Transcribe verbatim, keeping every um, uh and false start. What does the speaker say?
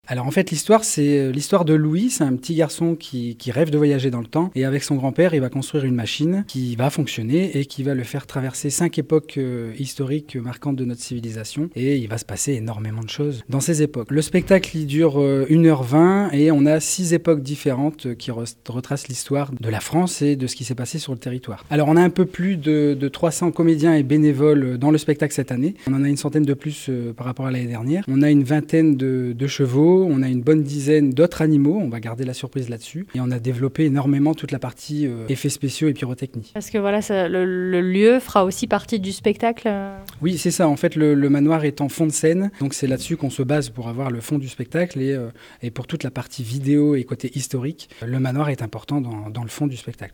Alors en fait, l'histoire, c'est l'histoire de Louis. C'est un petit garçon qui, qui rêve de voyager dans le temps. Et avec son grand-père, il va construire une machine qui va fonctionner et qui va le faire traverser cinq époques euh, historiques marquantes de notre civilisation. Et il va se passer énormément de choses dans ces époques. Le spectacle, il dure euh, une heure vingt et on a six époques différentes qui re- retracent l'histoire de la France et de ce qui s'est passé sur le territoire. Alors on a un peu plus de, de trois cents comédiens et bénévoles dans le spectacle cette année. On en a une centaine de plus euh, par rapport à l'année dernière. On a une vingtaine de, de chevaux. On a une bonne dizaine d'autres animaux, on va garder la surprise là-dessus. Et on a développé énormément toute la partie euh, effets spéciaux et pyrotechnie. Parce que voilà, ça, le, le lieu fera aussi partie du spectacle. Oui, c'est ça. En fait, le, le manoir est en fond de scène. Donc c'est là-dessus qu'on se base pour avoir le fond du spectacle. Et, euh, et pour toute la partie vidéo et côté historique, le manoir est important dans, dans le fond du spectacle.